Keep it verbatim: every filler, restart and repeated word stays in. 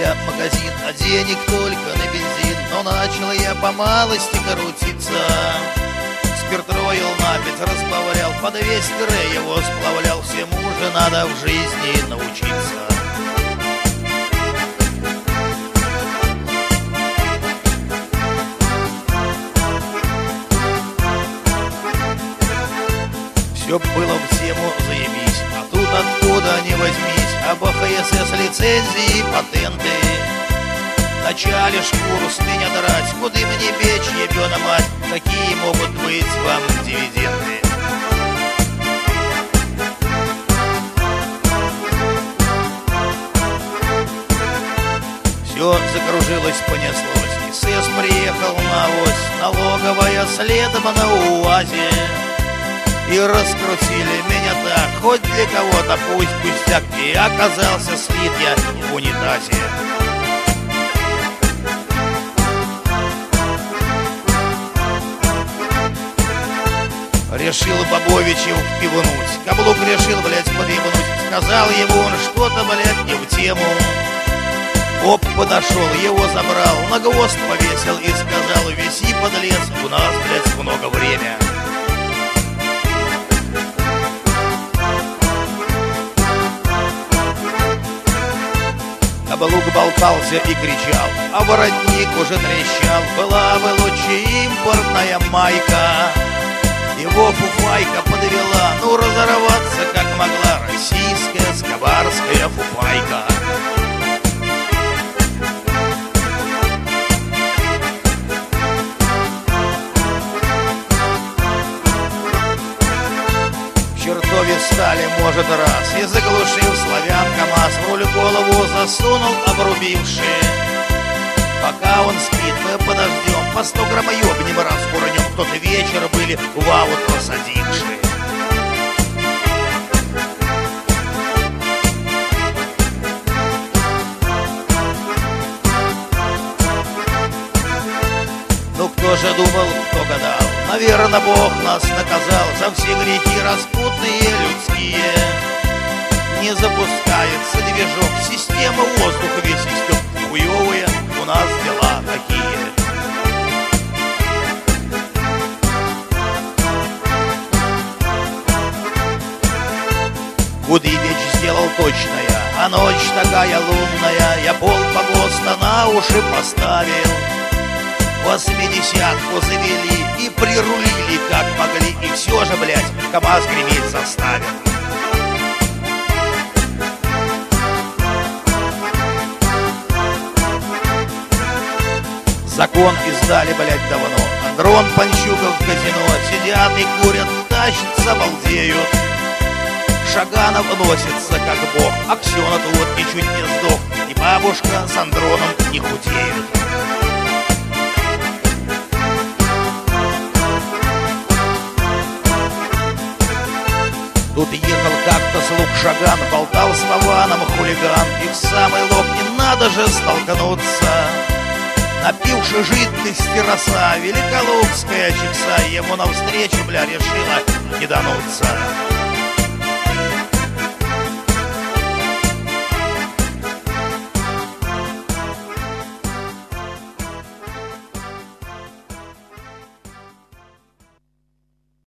я магазин, а денег только на бензин. Но начал я по малости крутиться. Спиртроил напить разбавлял, по двести рэ его сплавлял. Всему же надо в жизни научиться. Все было в тему заебись, а тут откуда ни возьмись. Об ха эс эс лицензии, патенты. Вначале шкуру с меня драть, куда мне бечь, ебёна мать. Какие могут быть вам дивиденды? Все закружилось, понеслось. ИСЭС приехал на ось, налоговая следом на УАЗе. И раскрутили меня так, хоть для кого-то пусть пустяк. И оказался слит я в унитазе. Решил Бобовичев пивнуть, каблук решил, блядь, подъебнуть. Сказал ему он что-то, блядь, не в тему. Оп, подошел, его забрал, на гвоздь повесил и сказал: виси, подлец, у нас, блядь, много времени. Каблук болтался и кричал, а воротник уже трещал. Была бы лучше импортная майка. Его фуфайка подвела, ну разорваться как могла российская скобарская фуфайка. В чертове стали, может, раз, и заглушил славян КамАЗ. В руль голову засунул обрубивший. Пока он спит, мы подождем, по сто грамм ёбнем раз курнем. В тот вечер были в аут посадившие. Ну кто же думал, кто гадал? Наверно, Бог нас наказал за все грехи распутные людские. Не запускается движок, система воздуха весь истек. Хуёвые у нас дела такие. Кудыбич сделал точная, а ночь такая лунная. Я пол погоста на уши поставил. Восьмидесятку завели и прирулили как могли. И все же, блядь, КамАЗ греметь заставил. Закон издали, блядь, давно. Андрон Панчуков в казино. Сидят и курят, тащатся, балдеют. Шаганов носится как бог. Аксенов вот ничуть не сдох. И бабушка с Андроном не худеют. Тут ехал как-то слуг Шаган, болтал с Вованом хулиган. И в самый лоб не надо же столкнуться. Напивши жидкости роса, великолукская чекса ему навстречу, бля, решила кидануться.